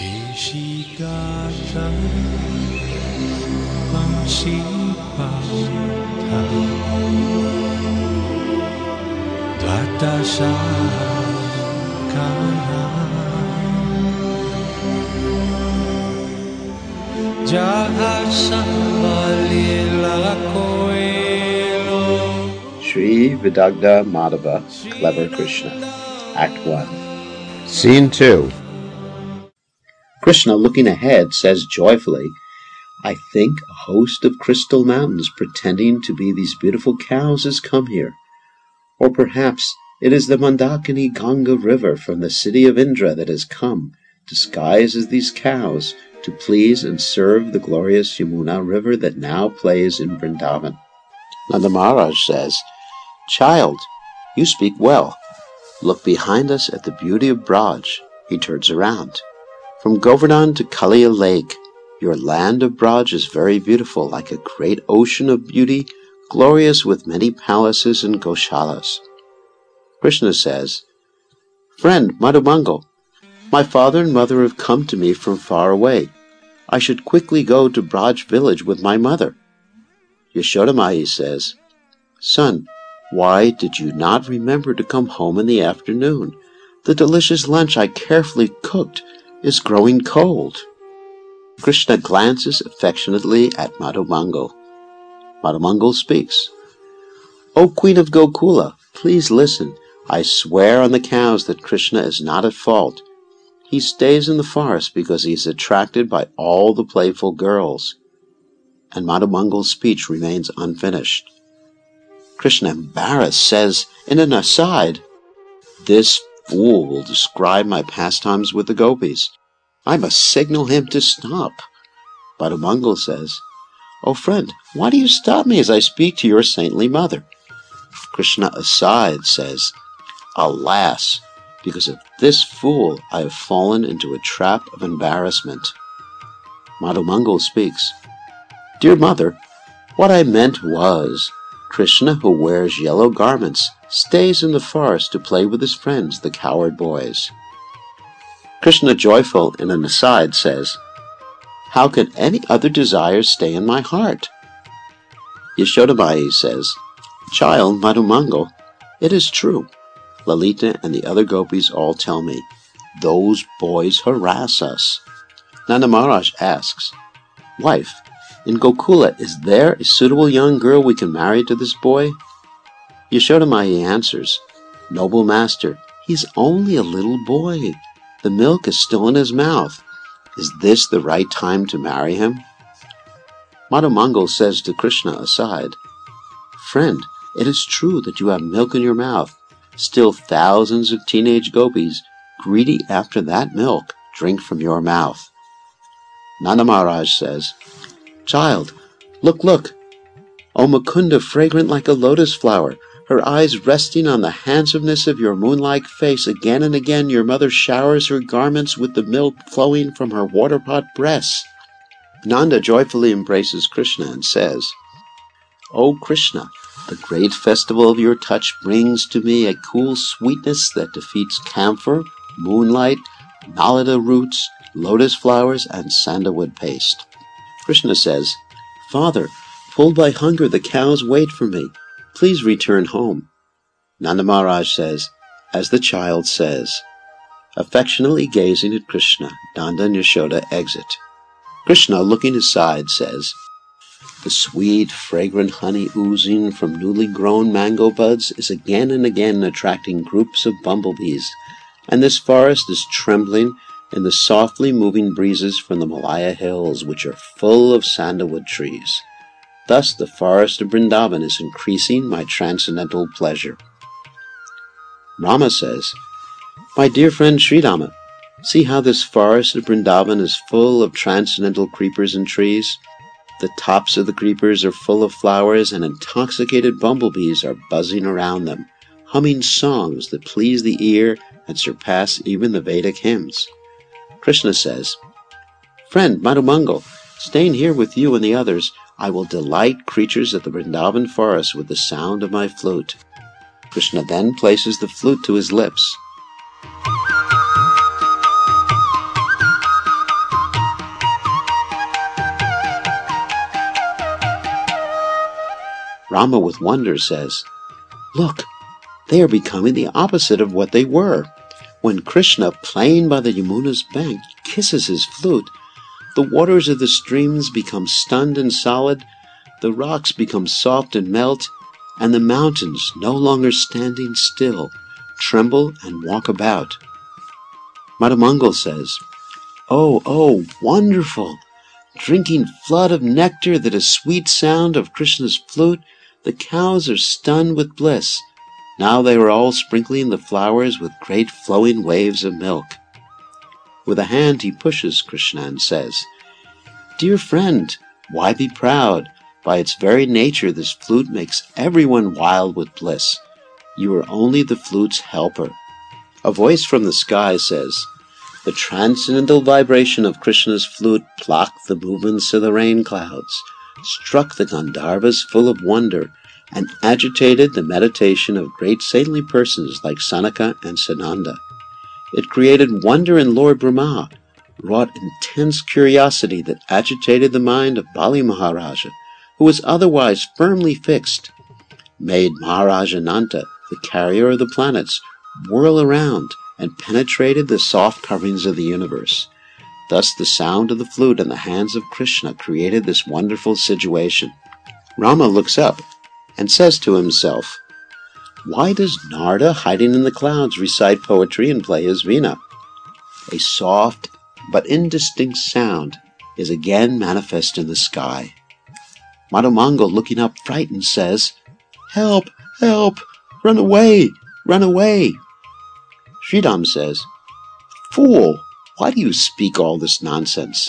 Keshikata Pangsipata Dvatasakana Jahat Sambalila Koelo. Sri Vidagdha Madhava, Clever Krishna, Act 1. Scene 2. Krishna, looking ahead, says joyfully, I think a host of crystal mountains pretending to be these beautiful cows has come here. Or perhaps it is the Mandakini Ganga river from the city of Indra that has come, disguised as these cows, to please and serve the glorious Yamuna river that now plays in Vrindavan. Nanda Maharaj says, Child, you speak well. Look behind us at the beauty of Braj. He turns around. From Govardhan to Kalia Lake, your land of Braj is very beautiful, like a great ocean of beauty, glorious with many palaces and goshalas. Krishna says, Friend Madhumangal, my father and mother have come to me from far away. I should quickly go to Braj village with my mother. Yashodamai says, Son, why did you not remember to come home in the afternoon? The delicious lunch I carefully cooked is growing cold. Krishna glances affectionately at Madhumangal. Madhumangal speaks, O Queen of Gokula, please listen. I swear on the cows that Krishna is not at fault. He stays in the forest because he is attracted by all the playful girls. And Madhumangal's speech remains unfinished. Krishna, embarrassed, says in an aside, This fool will describe my pastimes with the gopis. I must signal him to stop. Madhumangal says, O friend, why do you stop me as I speak to your saintly mother? Krishna aside says, Alas, because of this fool I have fallen into a trap of embarrassment. Madhumangal speaks, Dear mother, what I meant was, Krishna, who wears yellow garments, stays in the forest to play with his friends, the cowherd boys. Krishna, joyful in an aside, says, How can any other desires stay in my heart? Yashodamai says, Child Madhumangal, it is true. Lalita and the other gopis all tell me, Those boys harass us. Nanda Maharaj asks, Wife, in Gokula, is there a suitable young girl we can marry to this boy? Yashodamai answers, Noble master, he's only a little boy. The milk is still in his mouth. Is this the right time to marry him? Madhumangal says to Krishna aside, Friend, it is true that you have milk in your mouth. Still thousands of teenage gopis, greedy after that milk, drink from your mouth. Nanda Maharaj says, Child, look, O Mukunda, fragrant like a lotus flower, her eyes resting on the handsomeness of your moon-like face, again and again your mother showers her garments with the milk flowing from her water-pot breasts. Nanda joyfully embraces Krishna and says, O Krishna, the great festival of your touch brings to me a cool sweetness that defeats camphor, moonlight, nalada roots, lotus flowers, and sandalwood paste. Krishna says, Father, pulled by hunger, the cows wait for me. Please return home. Nanda Maharaj says, as the child says. Affectionately gazing at Krishna, Nanda and Yashoda exit. Krishna, looking aside, says, The sweet, fragrant honey oozing from newly grown mango buds is again and again attracting groups of bumblebees, and this forest is trembling in the softly moving breezes from the Malaya hills, which are full of sandalwood trees. Thus the forest of Vrindavan is increasing my transcendental pleasure. Rama says, My dear friend Sri Rama, see how this forest of Vrindavan is full of transcendental creepers and trees. The tops of the creepers are full of flowers, and intoxicated bumblebees are buzzing around them, humming songs that please the ear and surpass even the Vedic hymns. Krishna says, Friend Madhumangal, staying here with you and the others, I will delight creatures of the Vrindavan forest with the sound of my flute. Krishna then places the flute to his lips. Rama, with wonder, says, "Look, they are becoming the opposite of what they were. When Krishna, playing by the Yamuna's bank, kisses his flute, the waters of the streams become stunned and solid, the rocks become soft and melt, and the mountains, no longer standing still, tremble and walk about." Madhumangal says, oh, wonderful! Drinking flood of nectar that is sweet sound of Krishna's flute, the cows are stunned with bliss. Now they are all sprinkling the flowers with great flowing waves of milk. With a hand he pushes Krishna and says, "Dear friend, why be proud? By its very nature this flute makes everyone wild with bliss. You are only the flute's helper." A voice from the sky says, "The transcendental vibration of Krishna's flute blocked the movements of the rain clouds, struck the Gandharvas full of wonder, and agitated the meditation of great saintly persons like Sanaka and Sananda. It created wonder in Lord Brahma, wrought intense curiosity that agitated the mind of Bali Maharaja, who was otherwise firmly fixed, made Maharaja Ananta, the carrier of the planets, whirl around, and penetrated the soft coverings of the universe. Thus the sound of the flute in the hands of Krishna created this wonderful situation." Rama looks up and says to himself, "Why does Narada, hiding in the clouds, recite poetry and play his veena?" A soft but indistinct sound is again manifest in the sky. Madhumangal, looking up frightened, says, "Help! Help! Run away! Run away!" Sridham says, "Fool! Why do you speak all this nonsense?"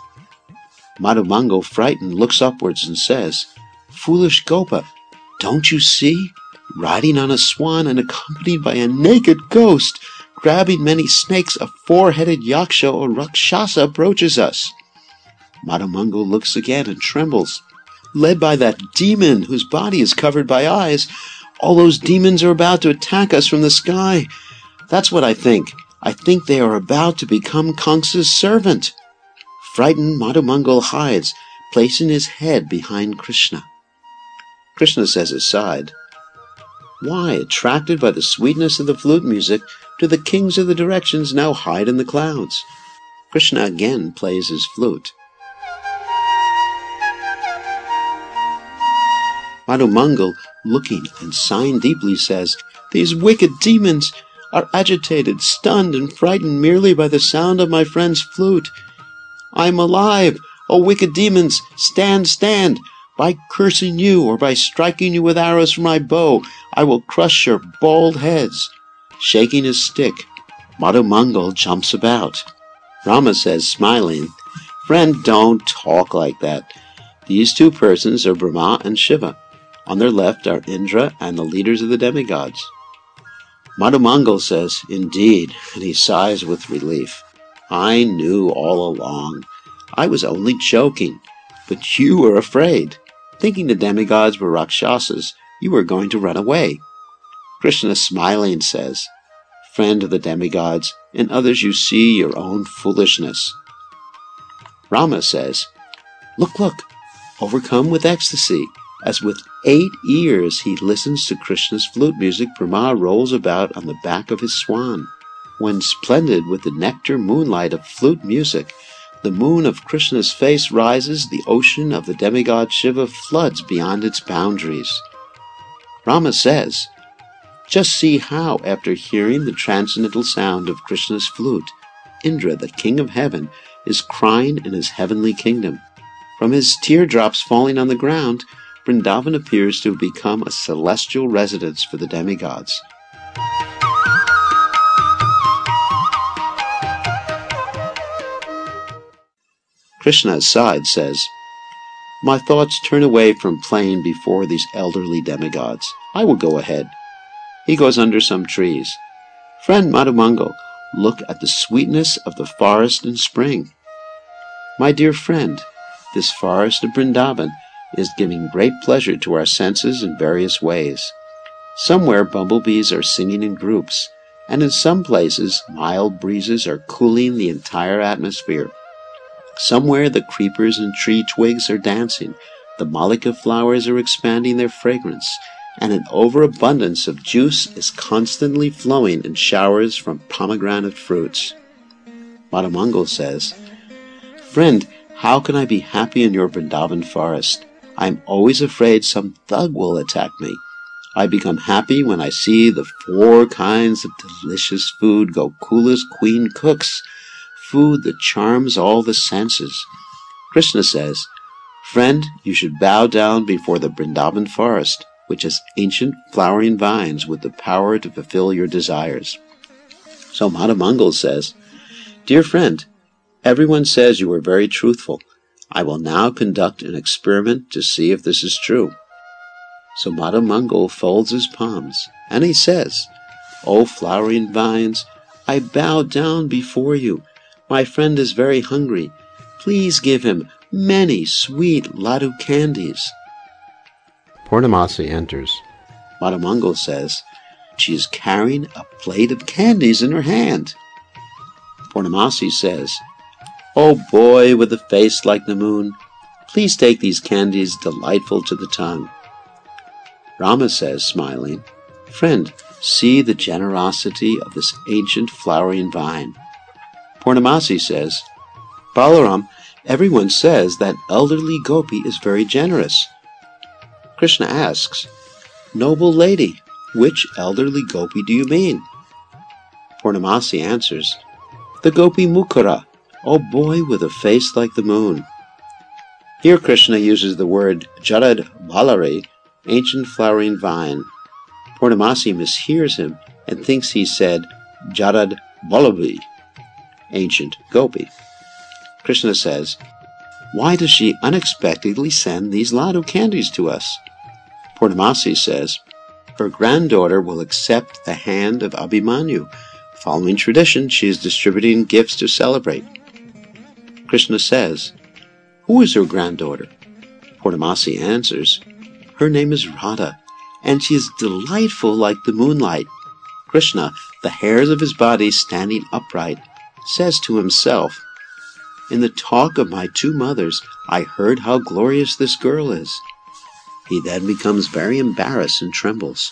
Madhumangal, frightened, looks upwards and says, "Foolish Gopa, don't you see? Riding on a swan and accompanied by a naked ghost, grabbing many snakes, a four-headed yaksha or rakshasa approaches us." Madhumangal looks again and trembles. Led by that demon whose body is covered by eyes, all those demons are about to attack us from the sky. That's what I think. I think they are about to become Kamsa's servant. Frightened, Madhumangal hides, placing his head behind Krishna. Krishna says aside, "Why, attracted by the sweetness of the flute music, do the kings of the directions now hide in the clouds?" Krishna again plays his flute. Madhumangal, looking and sighing deeply, says, "These wicked demons are agitated, stunned, and frightened merely by the sound of my friend's flute. I am alive! O wicked demons, stand, stand! By cursing you, or by striking you with arrows from my bow, I will crush your bald heads." Shaking his stick, Madhumangal jumps about. Rama says, smiling, "Friend, don't talk like that. These two persons are Brahma and Shiva. On their left are Indra and the leaders of the demigods." Madhumangal says, "Indeed," and he sighs with relief. "I knew all along. I was only joking, but you were afraid. Thinking the demigods were Rakshasas, you were going to run away." Krishna, smiling, says, "Friend of the demigods, in others you see your own foolishness." Rama says, Look, overcome with ecstasy, as with 8 ears he listens to Krishna's flute music, Brahma rolls about on the back of his swan. When splendid with the nectar moonlight of flute music, the moon of Krishna's face rises, the ocean of the demigod Shiva floods beyond its boundaries. Rama says, "Just see how, after hearing the transcendental sound of Krishna's flute, Indra, the king of heaven, is crying in his heavenly kingdom. From his teardrops falling on the ground, Vrindavan appears to have become a celestial residence for the demigods." Krishna aside says, "My thoughts turn away from playing before these elderly demigods. I will go ahead." He goes under some trees. "Friend Madhumangal, look at the sweetness of the forest in spring." "My dear friend, this forest of Vrindavan is giving great pleasure to our senses in various ways. Somewhere bumblebees are singing in groups, and in some places mild breezes are cooling the entire atmosphere. Somewhere the creepers and tree twigs are dancing, The malika flowers are expanding their fragrance, and an overabundance of juice is constantly flowing in showers from pomegranate fruits. Madhamangal says, "Friend, how can I be happy in your Vrindavan forest? I am always afraid some thug will attack me. I become happy when I see the 4 kinds of delicious food Gokula's queen cooks, food that charms all the senses." Krishna says, "Friend, you should bow down before the Vrindavan forest, which has ancient flowering vines with the power to fulfill your desires." So Madhamangal says, "Dear friend, everyone says you are very truthful. I will now conduct an experiment to see if this is true." So Madhamangal folds his palms, and he says, "O flowering vines, I bow down before you. My friend is very hungry. Please give him many sweet laddu candies." Purnamasi enters. Madhamangal says, "She is carrying a plate of candies in her hand." Purnamasi says, "O boy with a face like the moon, please take these candies delightful to the tongue." Rama says, smiling, "Friend, see the generosity of this ancient flowering vine." Purnamasi says, "Balaram, everyone says that elderly gopi is very generous." Krishna asks, "Noble lady, which elderly gopi do you mean?" Purnamasi answers, "The gopi Mukara, O boy with a face like the moon." Here Krishna uses the word Jarad Balari, ancient flowering vine. Purnamasi mishears him and thinks he said Jarad Balavi, ancient gopi. Krishna says, "Why does she unexpectedly send these laddu candies to us?" Purnamasi says, "Her granddaughter will accept the hand of Abhimanyu. Following tradition, she is distributing gifts to celebrate." Krishna says, "Who is her granddaughter?" Purnamasi answers, "Her name is Radha, and she is delightful like the moonlight." Krishna, the hairs of his body standing upright, says to himself, "In the talk of my 2 mothers, I heard how glorious this girl is." He then becomes very embarrassed and trembles.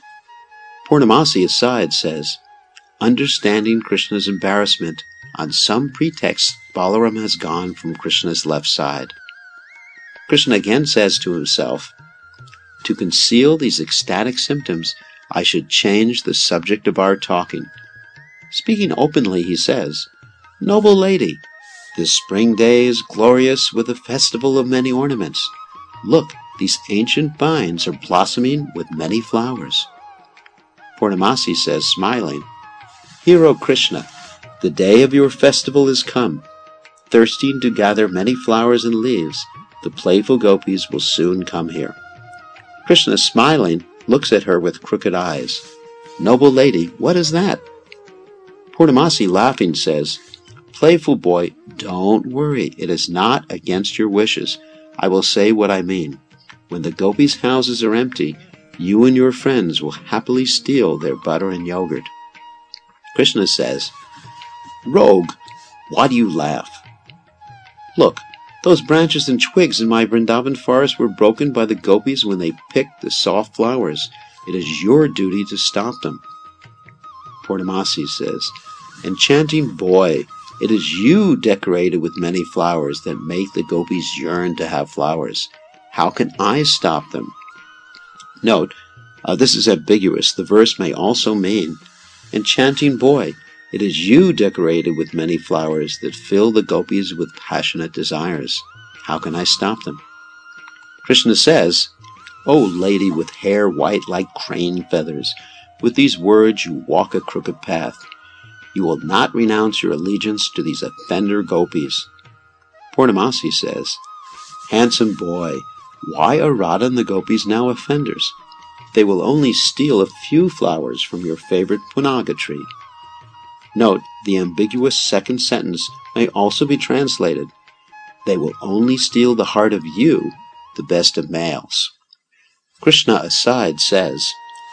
Purnamasi aside says, understanding Krishna's embarrassment, on some pretext Balaram has gone from Krishna's left side. Krishna again says to himself, "To conceal these ecstatic symptoms, I should change the subject of our talking." Speaking openly, he says, "Noble lady, this spring day is glorious with a festival of many ornaments. Look, these ancient vines are blossoming with many flowers." Purnamasi says, smiling, "Hear, O Krishna, the day of your festival is come. Thirsting to gather many flowers and leaves, the playful gopis will soon come here." Krishna, smiling, looks at her with crooked eyes. "Noble lady, what is that?" Purnamasi, laughing, says, "Playful boy, don't worry. It is not against your wishes. I will say what I mean. When the gopis' houses are empty, you and your friends will happily steal their butter and yogurt." Krishna says, "Rogue, why do you laugh? Look, those branches and twigs in my Vrindavan forest were broken by the gopis when they picked the soft flowers. It is your duty to stop them." Purnamasi says, "Enchanting boy, it is you decorated with many flowers that make the gopis yearn to have flowers. How can I stop them?" Note, this is ambiguous. The verse may also mean, "Enchanting boy, it is you decorated with many flowers that fill the gopis with passionate desires. How can I stop them?" Krishna says, "O lady with hair white like crane feathers, with these words you walk a crooked path. You will not renounce your allegiance to these offender gopis." Purnamasi says, "Handsome boy, why are Radha and the gopis now offenders? They will only steal a few flowers from your favorite punaga tree." Note, the ambiguous second sentence may also be translated, "They will only steal the heart of you, the best of males." Krishna aside says,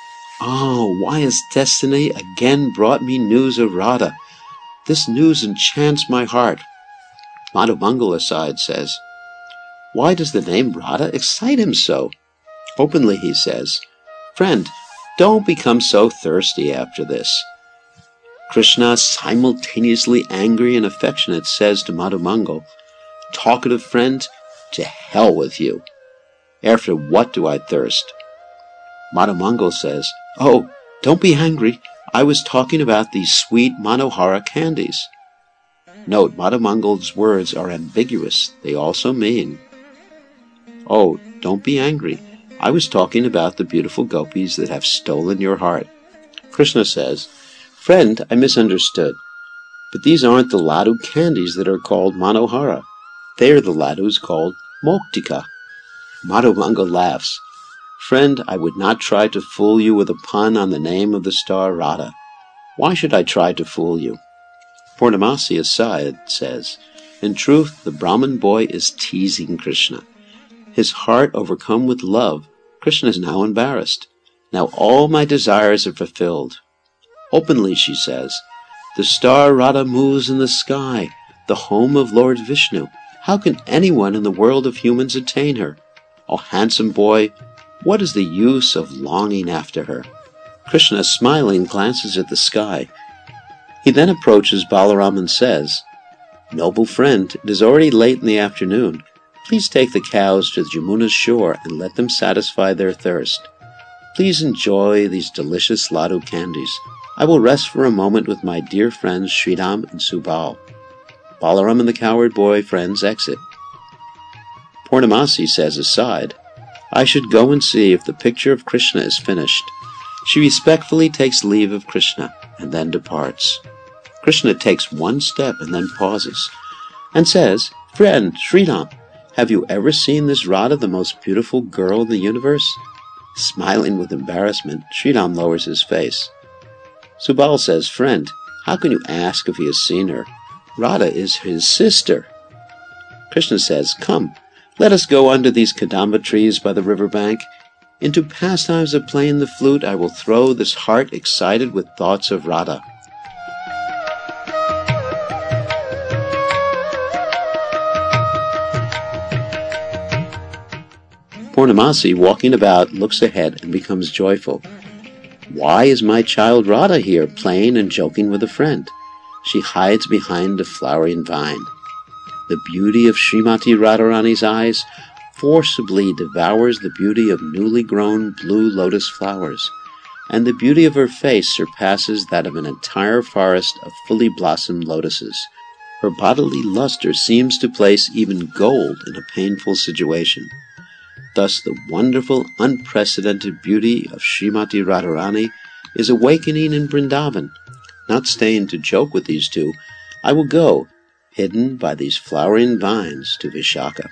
"Oh, why has destiny again brought me news of Radha? This news enchants my heart." Madhamangal aside says, Why does the name Radha excite him so? Openly he says, "Friend, don't become so thirsty after this." Krishna, simultaneously angry and affectionate, says to Madhumangal, "Talkative friend, to hell with you. After what do I thirst?" Madhumangal says, "Oh, don't be angry. I was talking about these sweet Manohara candies." Note, Madhumangal's words are ambiguous. They also mean, "Oh, don't be angry. I was talking about the beautiful gopis that have stolen your heart." Krishna says, "Friend, I misunderstood. But these aren't the laddu candies that are called Manohara. They are the laddus called Moktika." Madhumangal laughs. "Friend, I would not try to fool you with a pun on the name of the star Radha. Why should I try to fool you?" Purnamasi aside says, "In truth, the Brahmin boy is teasing Krishna. His heart overcome with love, Krishna is now embarrassed. Now all my desires are fulfilled." Openly she says, "The star Radha moves in the sky, the home of Lord Vishnu. How can anyone in the world of humans attain her? O handsome boy, what is the use of longing after her?" Krishna, smiling, glances at the sky. He then approaches Balaram and says, "Noble friend, it is already late in the afternoon. Please take the cows to Jamuna's shore and let them satisfy their thirst. Please enjoy these delicious laddu candies. I will rest for a moment with my dear friends Sridham and Subal." Balaram and the cowherd boy friends exit. Purnamasi says aside, "I should go and see if the picture of Krishna is finished." She respectfully takes leave of Krishna and then departs. Krishna takes one step and then pauses and says, "Friend Sridham, have you ever seen this Radha, the most beautiful girl in the universe?" Smiling with embarrassment, Sridham lowers his face. Subal says, "Friend, how can you ask if he has seen her? Radha is his sister." Krishna says, "Come, let us go under these kadamba trees by the river bank. Into pastimes of playing the flute I will throw this heart excited with thoughts of Radha." Purnamasi, walking about, looks ahead and becomes joyful. Why is my child Radha here, playing and joking with a friend? She hides behind a flowering vine. The beauty of Srimati Radharani's eyes forcibly devours the beauty of newly grown blue lotus flowers, and the beauty of her face surpasses that of an entire forest of fully blossomed lotuses. Her bodily luster seems to place even gold in a painful situation. Thus the wonderful, unprecedented beauty of Srimati Radharani is awakening in Vrindavan. Not staying to joke with these two, I will go, hidden by these flowering vines, to Vishaka.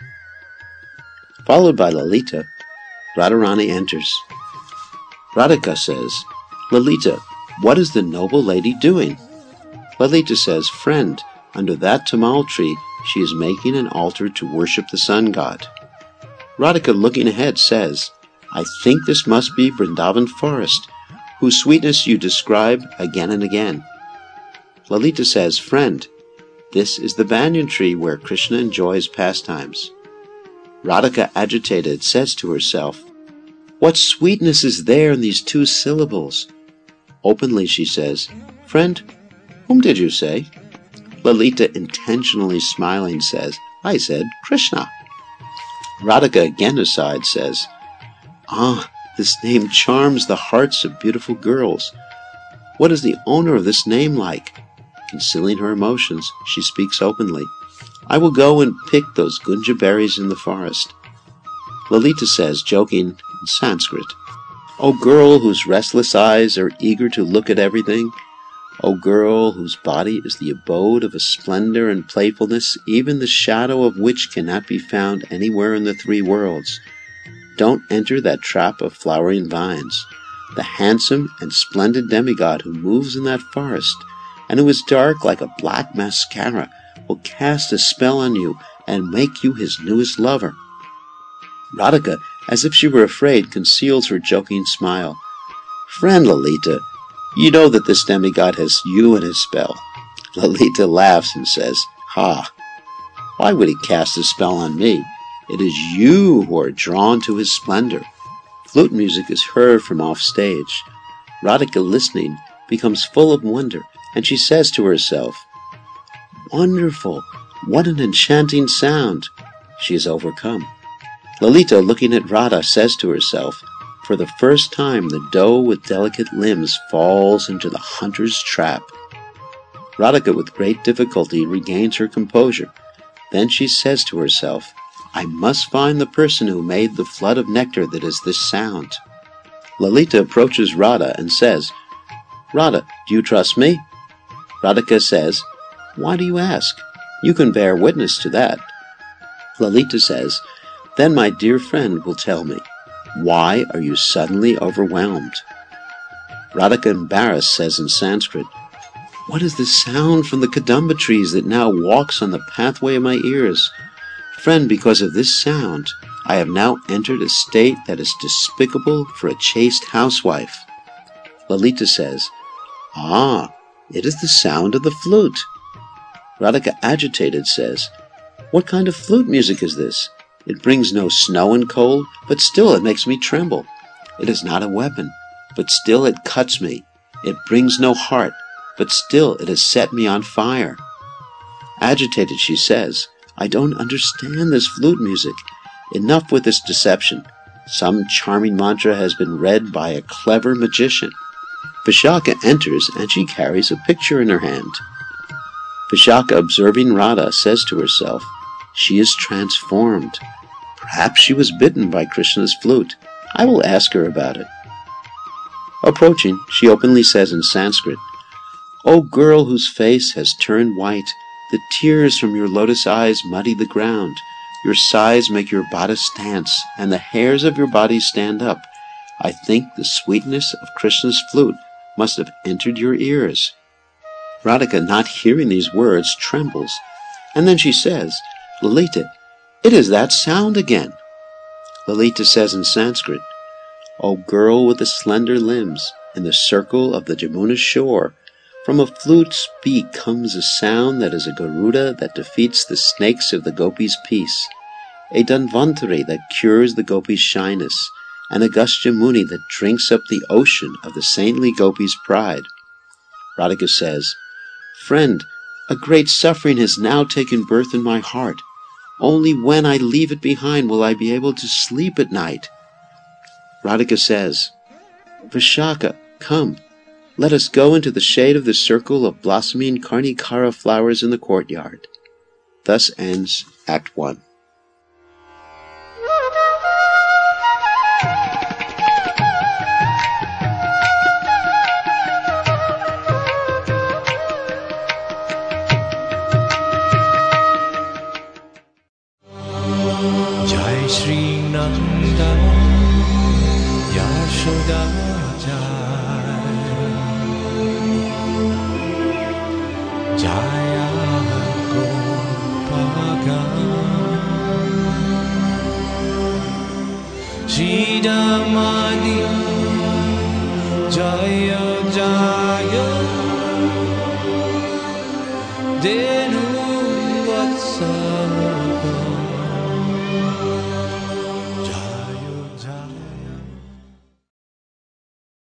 Followed by Lalita, Radharani enters. Radhika says, "Lalita, what is the noble lady doing?" Lalita says, "Friend, under that tamal tree she is making an altar to worship the sun god." Radhika, looking ahead, says, "I think this must be Vrindavan forest, whose sweetness you describe again and again." Lalita says, "Friend, this is the banyan tree where Krishna enjoys pastimes." Radhika, agitated, says to herself, "What sweetness is there in these two syllables?" Openly she says, "Friend, whom did you say?" Lalita, intentionally smiling, says, "I said Krishna." Radhika, again aside, says, "Ah, this name charms the hearts of beautiful girls. What is the owner of this name like?" Concealing her emotions, she speaks openly, "I will go and pick those gunja berries in the forest." Lalita says, joking in Sanskrit, "O girl whose restless eyes are eager to look at everything, O girl whose body is the abode of a splendor and playfulness, even the shadow of which cannot be found anywhere in the three worlds, don't enter that trap of flowering vines. The handsome and splendid demigod who moves in that forest, and who is dark like a black mascara, will cast a spell on you and make you his newest lover." Radhika, as if she were afraid, conceals her joking smile. "Friend Lalita, you know that this demigod has you in his spell." Lalita laughs and says, "Ha! Why would he cast a spell on me? It is you who are drawn to his splendor. Flute music is heard from off stage. Radhika, listening, becomes full of wonder, and she says to herself, "Wonderful! What an enchanting sound!" She is overcome. Lalita, looking at Radha, says to herself, "For the first time the doe with delicate limbs falls into the hunter's trap." Radhika, with great difficulty, regains her composure. Then she says to herself, "I must find the person who made the flood of nectar that is this sound." Lalita approaches Radha and says, "Radha, do you trust me?" Radhika says, "Why do you ask? You can bear witness to that." Lalita says, "Then my dear friend will tell me, why are you suddenly overwhelmed?" Radhika, embarrassed, says in Sanskrit, "What is this sound from the Kadamba trees that now walks on the pathway of my ears? Friend, because of this sound, I have now entered a state that is despicable for a chaste housewife." Lalita says, "Ah, it is the sound of the flute." Radhika, agitated, says, "What kind of flute music is this? It brings no snow and cold, but still it makes me tremble. It is not a weapon, but still it cuts me. It brings no heart, but still it has set me on fire." Agitated, she says, "I don't understand this flute music. Enough with this deception. Some charming mantra has been read by a clever magician." Vishaka enters, and she carries a picture in her hand. Vishaka, observing Radha, says to herself, "She is transformed. Perhaps she was bitten by Krishna's flute. I will ask her about it." Approaching, she openly says in Sanskrit, "O girl whose face has turned white, the tears from your lotus eyes muddy the ground. Your sighs make your bodice dance, and the hairs of your body stand up. I think the sweetness of Krishna's flute must have entered your ears." Radhika, not hearing these words, trembles, and then she says, "Lalita, it is that sound again." Lalita says in Sanskrit, "O girl with the slender limbs, in the circle of the Jamuna shore, from a flute's beak comes a sound that is a Garuda that defeats the snakes of the gopis' peace, a Dhanvantari that cures the gopis' shyness, and Agastya Muni that drinks up the ocean of the saintly gopis' pride." Radhika says, "Friend, a great suffering has now taken birth in my heart. Only when I leave it behind will I be able to sleep at night." Radhika says, "Vishaka, come, let us go into the shade of the circle of blossoming Karnikara flowers in the courtyard." Thus ends Act 1. Jai Shri Nanda Yashoda